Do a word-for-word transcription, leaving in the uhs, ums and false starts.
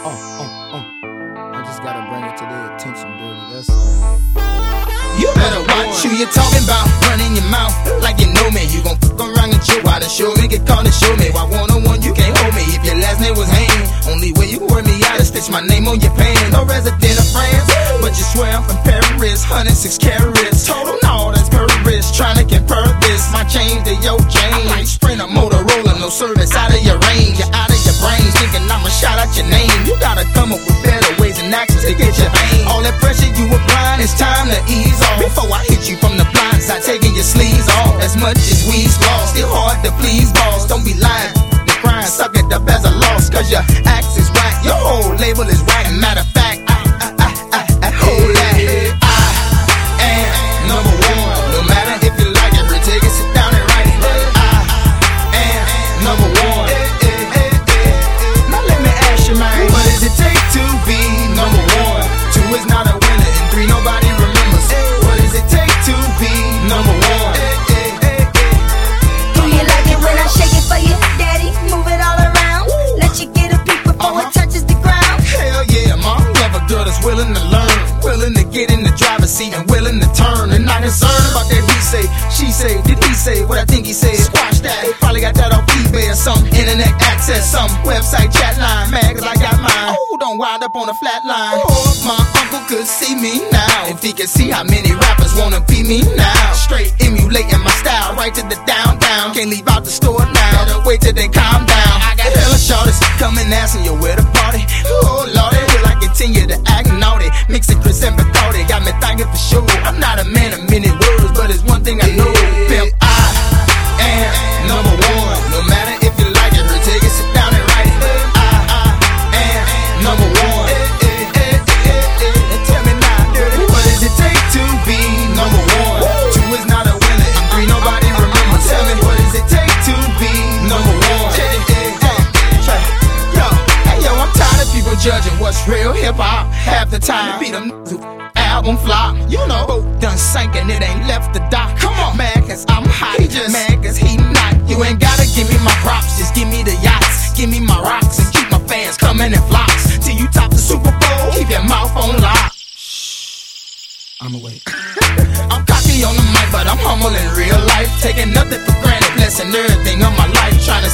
uh, uh, uh. I just gotta bring it to their attention, dirty, that's all. You better watch who you talking about, running your mouth like you know me. You gon' fuck around and chill while the show me, get caught and show me. Why one on one you can't hold me if your last name was Hain. Only way you wear me out is stitch my name on your pan. No resident of France, but you swear I'm from Paris. one hundred six carats, total no, that's Paris. Tryna compare this, my chain to your chain. Like Sprinter, Motorola, no service out of your range. You're out of your brains, thinking I'ma shout out your name. You gotta come up with better ways and actions to get your aim. All that pressure you applying, it's time to ease off. Before I hit you from the blind side, taking your sleeves off. As much as we's lost, still hard to please boss. Don't be lying, the grind, suck it up as a loss. Cause your axe is whack, your whole label is whack. Matter of fact, I, I, I, I, I hold that. I am number one. No matter if you like it, retake it, sit down and write it. I am number one. Now let me ask you, man, what does it take to be number one? Two is not a winner, and three nobody remembers. What does it take to be number one? Do you like it when I shake it for you, daddy? Move it all around. Let you get a peek before it touches the ground. Hell yeah, mom, love a girl that's willing to learn, willing to get in the driver's seat and willing to turn. And not concerned about that he say, she say, did he say what I think he said? Squash that, he probably got that off eBay or some internet access, some website chat line. Mad cause I got mine. Oh, don't wind up on a flat line. Oh, if my uncle could see me now, if he could see how many rappers wanna be me now. Straight emulating my style, right to the down, down. Can't leave out the store now, gotta wait till they calm down. I got hella shorties coming asking you where the party. Oh lordy, will I continue to act naughty? Mixing Chris and Bacardi, got me thinking for sure. I'm not a man of many words, but it's one thing I know. Pimp, I am number one. No matter if you like it or take it, sit down and write it. I, I am number one. And tell me now, dirty, what does it take to be number one? Two is not a winner, and three nobody remembers. Tell me, what does it take to be number one? Yo, hey yo, I'm tired of people judging what's real hip hop. Half the time, beat them who album flop. You know, boat done sank and it ain't left the dock. Come on, man, cause I'm hot. He just mad cause he not. You ain't gotta give me my props, just give me the yachts. Give me my rocks and keep my fans coming in flocks. Till you top the Super Bowl, keep your mouth on lock. I'ma wait. I'm cocky on the mic, but I'm humble in real life. Taking nothing for granted, blessing everything of my life. Trying to